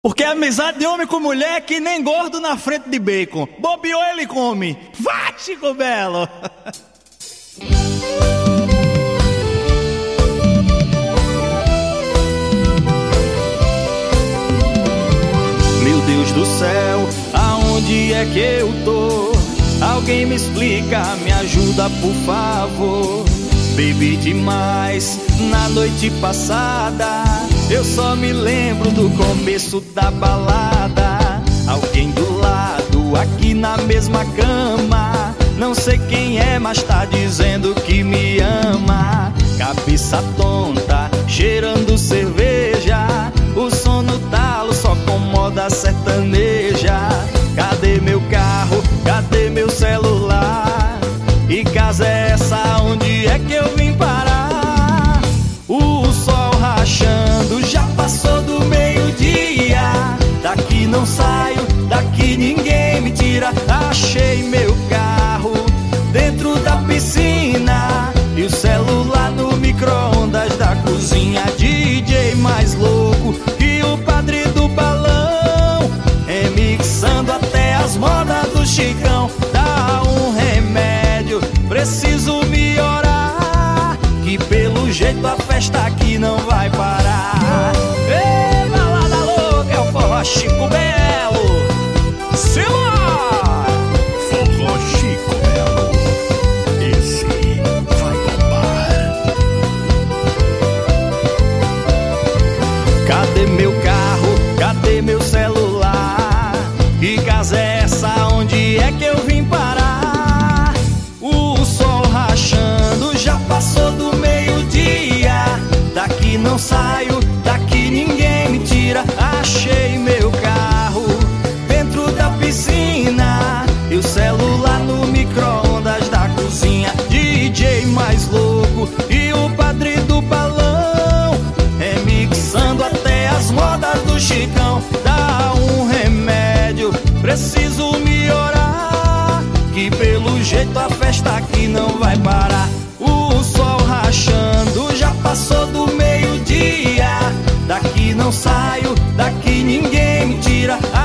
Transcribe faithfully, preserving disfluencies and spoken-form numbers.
Porque a amizade de homem com mulher é que nem gordo na frente de bacon. Bobeou, ele come. Vai, Chico Belo! Meu Deus do céu, aonde é que eu tô? Alguém me explica, me ajuda por favor. Bebi demais na noite passada, eu só me lembro do começo da balada. Alguém do lado, aqui na mesma cama, não sei quem é, mas tá dizendo que me ama. Cabeça tonta, cheirando cerveja, o som no talo só com moda sertaneja. Cadê meu carro? Cadê meu celular? E casa é essa? Onde é que eu vim parar? O sol rachando, já passou do meio-dia. Daqui não saio, daqui ninguém me tira. Achei meu carro dentro da piscina e o celular no micro-ondas da cozinha. D J mais louco que o padre do balão, remixando até as modas do Chicão. Dá um remédio, preciso me orar, que pelo jeito a festa aqui não vai parar. Ei, balada louca, é o forró Chico Belo. Simbora! Forró Chico Belo, esse vai bombar. Cadê meu carro? Cadê meu celular? Que casa é essa? Onde é que eu vim parar? O sol rachando, já passou do meio-dia. Daqui não saio, daqui ninguém me tira. Achei meu carro dentro da piscina e o celular no micro-ondas da cozinha. D J mais louco e o padre do balão, remixando até as modas do Chicão. Dá um remédio, preciso me orar, que pelo jeito a festa aqui não vai parar. O sol rachando, já passou do meio-dia. Daqui não saio, daqui ninguém me tira.